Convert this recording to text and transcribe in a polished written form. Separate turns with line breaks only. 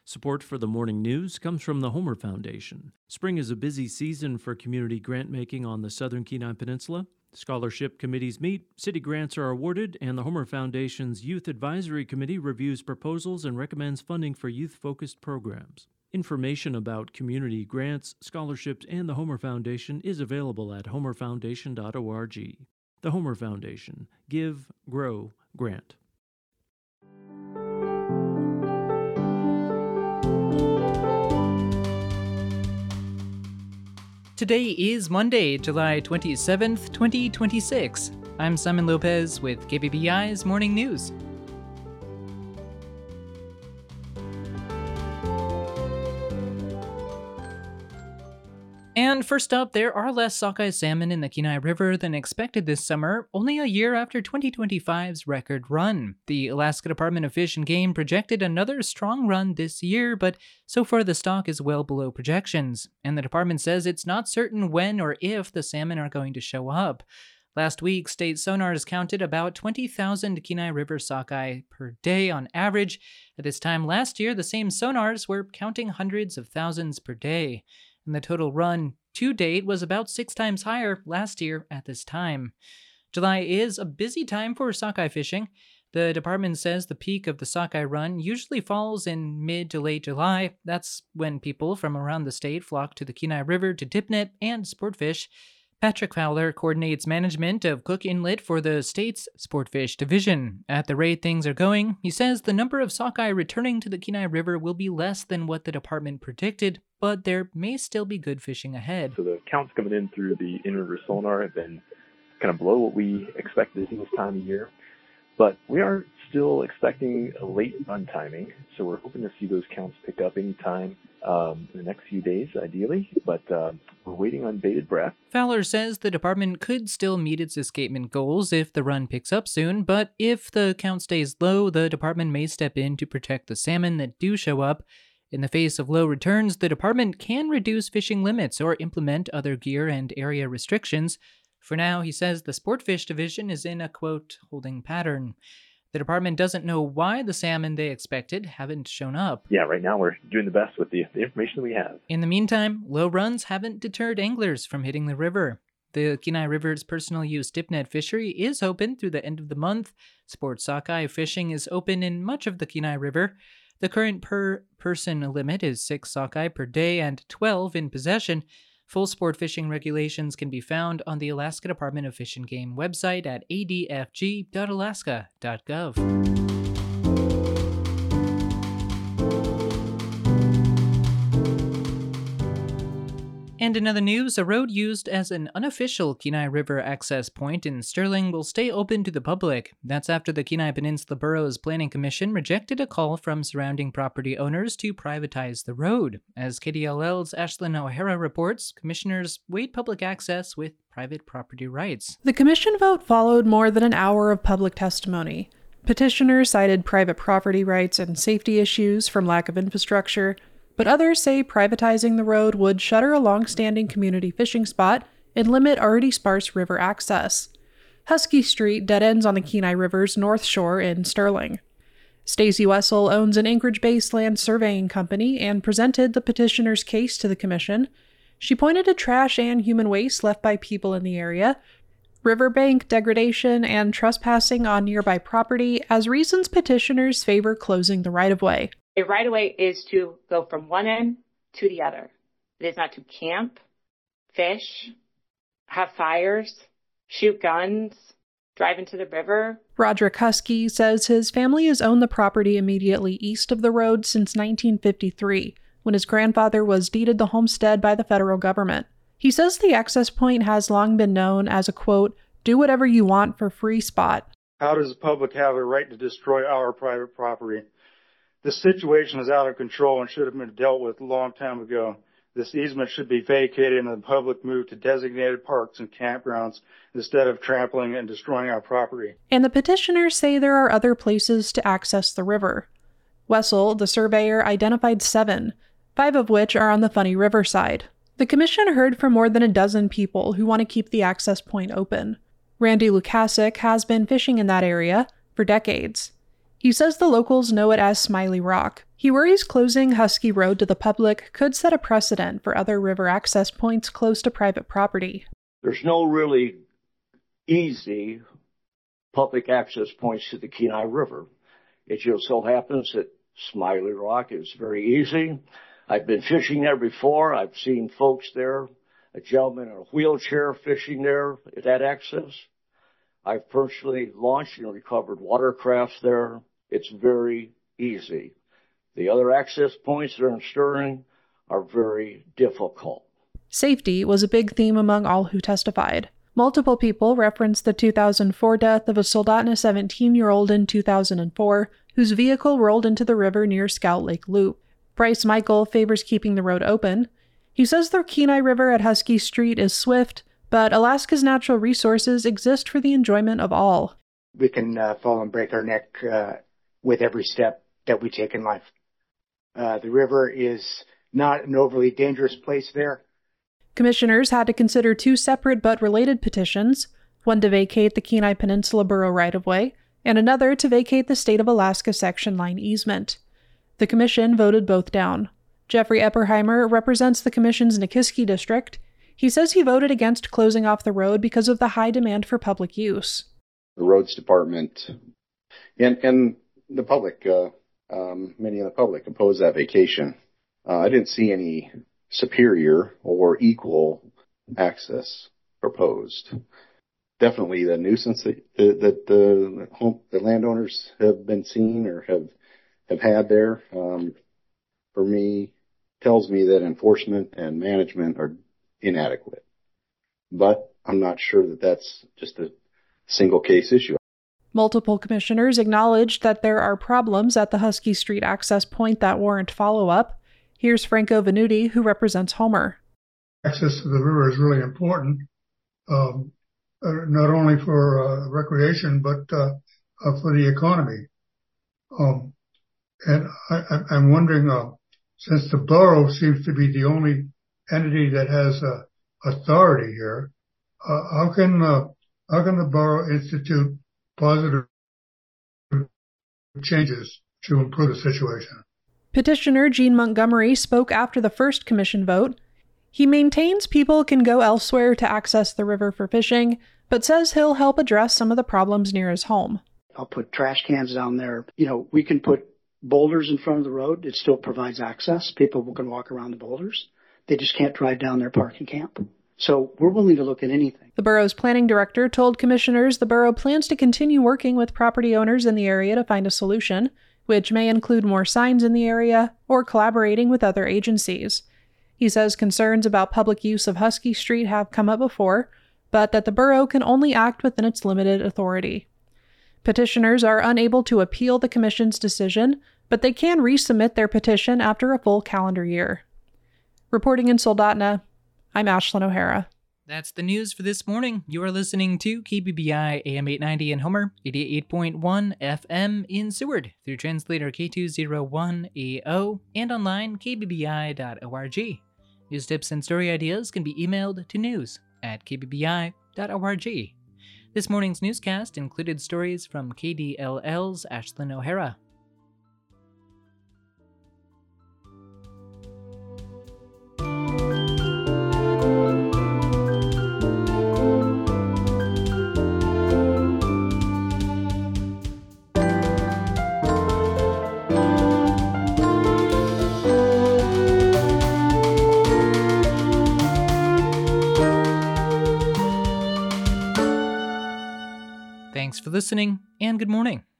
Support for the morning news comes from the Homer Foundation. Spring is a busy season for community grant making on the Southern Kenai Peninsula. Scholarship committees meet, city grants are awarded, and the Homer Foundation's Youth Advisory Committee reviews proposals and recommends funding for youth-focused programs. Information about community grants, scholarships, and the Homer Foundation is available at homerfoundation.org. The Homer Foundation. Give, grow, grant.
Today is Monday, July 27th, 2026. I'm Simon Lopez with KPBI's Morning News. And first up, there are less sockeye salmon in the Kenai River than expected this summer, only a year after 2025's record run. The Alaska Department of Fish and Game projected another strong run this year, but so far the stock is well below projections, and the department says it's not certain when or if the salmon are going to show up. Last week, state sonars counted about 20,000 Kenai River sockeye per day on average. At this time last year, the same sonars were counting hundreds of thousands per day. And the total run to date was about 6 times higher last year at this time. July is a busy time for sockeye fishing. The department says the peak of the sockeye run usually falls in mid to late July. That's when people from around the state flock to the Kenai River to dip net and sport fish. Patrick Fowler coordinates management of Cook Inlet for the state's Sportfish division. At the rate things are going, he says the number of sockeye returning to the Kenai River will be less than what the department predicted, but there may still be good fishing ahead.
So the counts coming in through the in-river sonar have been kind of below what we expected to see this time of year, but we are still expecting a late run timing, so we're hoping to see those counts pick up anytime in the next few days, ideally, but we're waiting on bated breath.
Fowler says the department could still meet its escapement goals if the run picks up soon, but if the count stays low, the department may step in to protect the salmon that do show up. In the face of low returns, the department can reduce fishing limits or implement other gear and area restrictions. For now, he says the Sportfish division is in a, quote, holding pattern. The department doesn't know why the salmon they expected haven't shown up.
Yeah, right now we're doing the best with the information we have.
In the meantime, low runs haven't deterred anglers from hitting the river. The Kenai River's personal use dip net fishery is open through the end of the month. Sport sockeye fishing is open in much of the Kenai River. The current per-person limit is 6 sockeye per day and 12 in possession. Full sport fishing regulations can be found on the Alaska Department of Fish and Game website at adfg.alaska.gov. And in other news, a road used as an unofficial Kenai River access point in Sterling will stay open to the public. That's after the Kenai Peninsula Borough's Planning Commission rejected a call from surrounding property owners to privatize the road. As KDLL's Ashlyn O'Hara reports, commissioners weighed public access with private property rights.
The commission vote followed more than an hour of public testimony. Petitioners cited private property rights and safety issues from lack of infrastructure, but others say privatizing the road would shutter a long-standing community fishing spot and limit already sparse river access. Husky Street dead ends on the Kenai River's north shore in Sterling. Stacey Wessel owns an Anchorage-based land surveying company and presented the petitioner's case to the commission. She pointed to trash and human waste left by people in the area, riverbank degradation, and trespassing on nearby property as reasons petitioners favor closing the right-of-way.
A right-of-way is to go from one end to the other. It is not to camp, fish, have fires, shoot guns, drive into the river.
Roderick Husky says his family has owned the property immediately east of the road since 1953, when his grandfather was deeded the homestead by the federal government. He says the access point has long been known as a, quote, do whatever you want for free spot.
How does the public have a right to destroy our private property? This situation is out of control and should have been dealt with a long time ago. This easement should be vacated and the public move to designated parks and campgrounds instead of trampling and destroying our property.
And the petitioners say there are other places to access the river. Wessel, the surveyor, identified 7, 5 of which are on the Funny River side. The commission heard from more than a dozen people who want to keep the access point open. Randy Lukasik has been fishing in that area for decades. He says the locals know it as Smiley Rock. He worries closing Husky Road to the public could set a precedent for other river access points close to private property.
There's no really easy public access points to the Kenai River. It just so happens that Smiley Rock is very easy. I've been fishing there before. I've seen folks there, a gentleman in a wheelchair fishing there at that access. I've personally launched and recovered watercrafts there. It's very easy. The other access points that are in Sterling are very difficult.
Safety was a big theme among all who testified. Multiple people referenced the 2004 death of a Soldotna 17-year-old in 2004, whose vehicle rolled into the river near Scout Lake Loop. Bryce Michael favors keeping the road open. He says the Kenai River at Husky Street is swift, but Alaska's natural resources exist for the enjoyment of all.
We can fall and break our neck with every step that we take in life. The river is not an overly dangerous place there.
Commissioners had to consider two separate but related petitions, one to vacate the Kenai Peninsula Borough right-of-way, and another to vacate the State of Alaska section line easement. The commission voted both down. Jeffrey Epperheimer represents the commission's Nikiski district. He says he voted against closing off the road because of the high demand for public use.
The roads department and the public, many of the public opposed that vacation. I didn't see any superior or equal access proposed. Definitely the nuisance that the landowners have been seeing or have had there, for me, tells me that enforcement and management are inadequate. But I'm not sure that that's just a single case issue.
Multiple commissioners acknowledged that there are problems at the Husky Street access point that warrant follow-up. Here's Franco Venuti, who represents Homer.
Access to the river is really important, not only for recreation, but for the economy. And I'm wondering, since the borough seems to be the only entity that has authority here, how can the borough institute positive changes to improve the situation?
Petitioner Gene Montgomery spoke after the first commission vote. He maintains people can go elsewhere to access the river for fishing, but says he'll help address some of the problems near his home.
I'll put trash cans down there. We can put boulders in front of the road. It still provides access. People can walk around the boulders. They just can't drive down there, park and camp. So we're willing to look at anything.
The borough's planning director told commissioners the borough plans to continue working with property owners in the area to find a solution, which may include more signs in the area or collaborating with other agencies. He says concerns about public use of Husky Street have come up before, but that the borough can only act within its limited authority. Petitioners are unable to appeal the commission's decision, but they can resubmit their petition after a full calendar year. Reporting in Soldotna, I'm Ashlyn O'Hara.
That's the news for this morning. You are listening to KBBI AM 890 in Homer, 88.1 FM in Seward through translator K201AO and online kbbi.org. News tips and story ideas can be emailed to news@kbbi.org. This morning's newscast included stories from KDLL's Ashlyn O'Hara. Thanks for listening, and good morning.